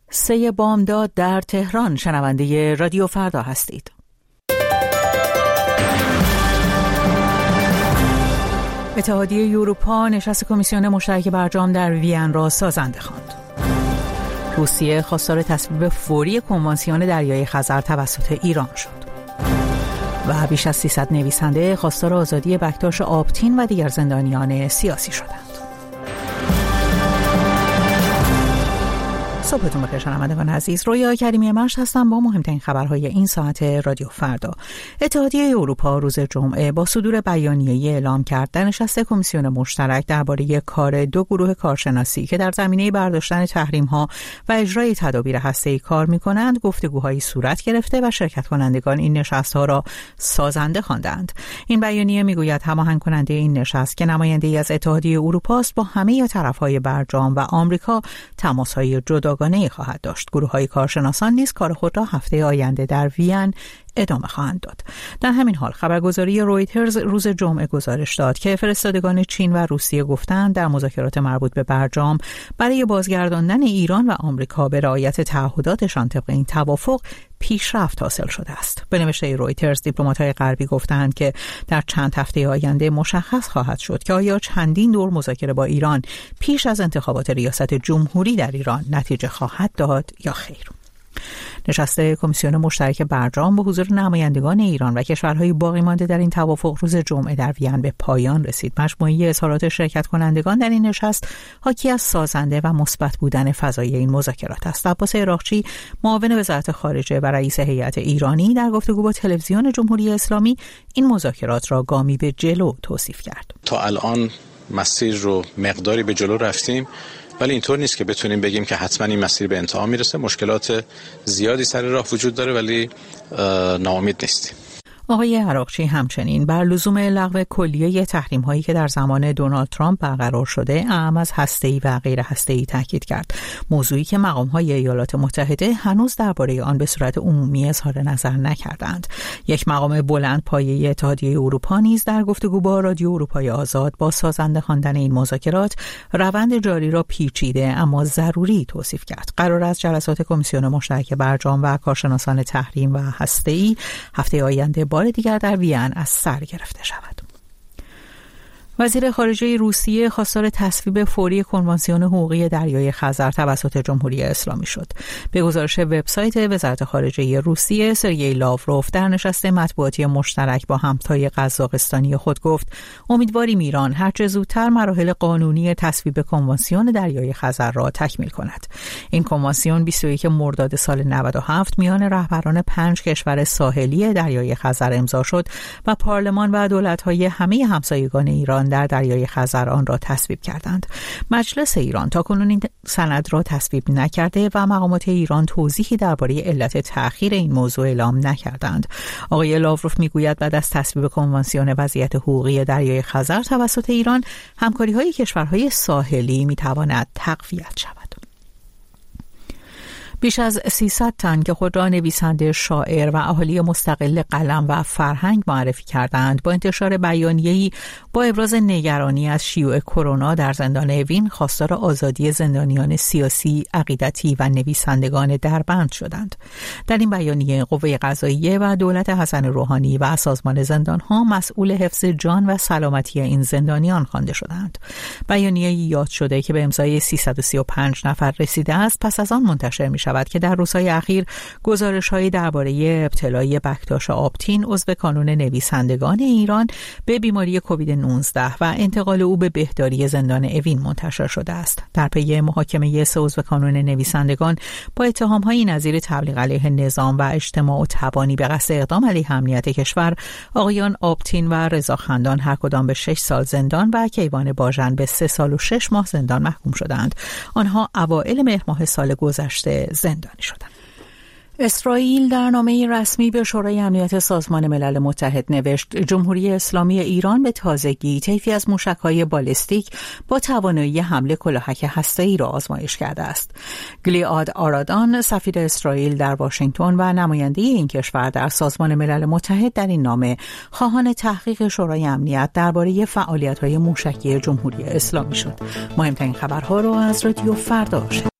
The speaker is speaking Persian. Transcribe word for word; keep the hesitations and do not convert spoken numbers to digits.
سه بامداد در تهران. شنونده رادیو فردا هستید. اتحادیه اروپا نشست کمیسیون مشترک برجام در وین را سازنده خواند. روسیه خواستار تصویب فوری کنوانسیون دریای خزر توسط ایران شد. و بیش از سیصد نویسنده خواستار آزادی بکتاش آبتین و دیگر زندانیان سیاسی شدند. صبحتون بخیر شنوندگان عزیز. رویا کریمی مرش هستم با مهمترین خبرهای این ساعت رادیو فردا. اتحادیه اروپا روز جمعه با صدور بیانیه‌ای اعلام کرد در نشست کمیسیون مشترک درباره کار دو گروه کارشناسی که در زمینه برداشتن تحریم‌ها و اجرای تدابیر هسته‌ای کار می‌کنند گفتگوهایی صورت گرفته و شرکت کنندگان این نشست‌ها را سازنده خواندند. این بیانیه می‌گوید هماهنگ کننده این نشست که نماینده‌ای از اتحادیه اروپا است با همه طرف‌های برجام و آمریکا تماس‌های جدا گانه‌ای خواهد داشت. گروه‌های کارشناسان نیز کار خود را هفته آینده در وین ادامه خواهند داد. در همین حال خبرگزاری رویترز روز جمعه گزارش داد که فرستادگان چین و روسیه گفتند در مذاکرات مربوط به برجام برای بازگرداندن ایران و آمریکا به رعایت تعهداتشان طبق این توافق پیشرفت حاصل شده است. به نوشته رویترز دیپلمات‌های غربی گفتند که در چند هفته آینده مشخص خواهد شد که آیا چندین دور مذاکره با ایران پیش از انتخابات ریاست جمهوری در ایران نتیجه خواهد داد یا خیر. نشست کمیسیون مشترک برجام با حضور نمایندگان ایران و کشورهای باقی مانده در این توافق روز جمعه در وین به پایان رسید. مجموعه اظهارات شرکت کنندگان در این نشست حاکی از سازنده و مثبت بودن فضای این مذاکرات است. عباس عراقچی معاون وزارت خارجه و رئیس هیئت ایرانی در گفتگو با تلویزیون جمهوری اسلامی این مذاکرات را گامی به جلو توصیف کرد. تا الان مسیر رو مقداری به جلو رفتیم، ولی اینطور نیست که بتونیم بگیم که حتما این مسیر به انتها میرسه. مشکلات زیادی سر راه وجود داره ولی ناامید نیستیم. آقای عراقچی همچنین بر لزوم لغو کلیه تحریم‌هایی که در زمان دونالد ترامپ برقرار شده اعم از هسته‌ای و غیر هسته‌ای تاکید کرد. موضوعی که مقام‌های ایالات متحده هنوز درباره آن به صورت عمومی اظهار نظر نکردند. یک مقام بلند پایه اتحادیه اروپا نیز در گفتگو با رادیو اروپای آزاد با سازنده خواندن این مذاکرات روند جاری را پیچیده اما ضروری توصیف کرد. قرار است جلسات کمیسیون مشترک برجام و کارشناسان تحریم و هسته‌ای هفته آینده بار دیگر در وین از سر گرفته شود. وزیر خارجه روسیه خواستار تصویب فوری کنوانسیون حقوقی دریای خزر توسط جمهوری اسلامی شد. به گزارش وبسایت وزارت خارجه روسیه، سرگئی لاوروف در نشست مطبوعاتی مشترک با همتای قزاقستانی خود گفت امیدواریم ایران هرچه زودتر مراحل قانونی تصویب کنوانسیون دریای خزر را تکمیل کند. این کنوانسیون بیست و یکم مرداد سال نود و هفت میان رهبران پنج کشور ساحلی دریای خزر امضا شد و پارلمان و دولت‌های همه همسایگان ایران در دریای خزر آن را تصویب کردند. مجلس ایران تاکنون این سند را تصویب نکرده و مقامات ایران توضیحی درباره علت تأخیر این موضوع اعلام نکردند. آقای لاوروف میگوید بعد از تصویب کنوانسیون وضعیت حقوقی دریای خزر توسط ایران، همکاری‌های کشورهای ساحلی میتواند تقویت شود. بیش از سیصد تن که خود را نویسنده، شاعر و اهالی مستقل قلم و فرهنگ معرفی کردند با انتشار بیانیه‌ای با ابراز نگرانی از شیوع کرونا در زندان وین خواستار آزادی زندانیان سیاسی، عقیدتی و نویسندگان دربند شدند. در این بیانیه قوه قضاییه و دولت حسن روحانی و سازمان زندان‌ها مسئول حفظ جان و سلامتی این زندانیان خوانده شدند. بیانیه یاد شده که به امضای سیصد و سی و پنج نفر رسیده است پس از آن منتشر می شود که در روزهای اخیر گزارش‌هایی درباره ابتلای بکتاش آبتین عضو کانون نویسندگان ایران به بیماری کووید نوزده و انتقال او به بهداری زندان اوین منتشر شده است. در پی محاکمه سه عضو کانون نویسندگان با اتهام‌های نظیر تبلیغ علیه نظام و اجتماع و تبانی به قصد اقدام علیه امنیت کشور، آقایان آبتین و رضا خندان هر کدام به شش سال زندان و کیوان باژن به سه سال و شش ماه زندان محکوم شدند. آنها اوایل مهر ماه سال گذشته زندانی شدند. اسرائیل در نامه رسمی به شورای امنیت سازمان ملل متحد نوشت جمهوری اسلامی ایران به تازگی طیفی از موشک‌های بالستیک با توانایی حمله کلاهک هسته‌ای را آزمایش کرده است. گلیعاد آرادان، سفیر اسرائیل در واشنگتن و نماینده این کشور در سازمان ملل متحد در این نامه خواهان تحقیق شورای امنیت درباره فعالیت‌های موشکی جمهوری اسلامی شد. مهمترین خبرها را از رادیو فردا شنیدید.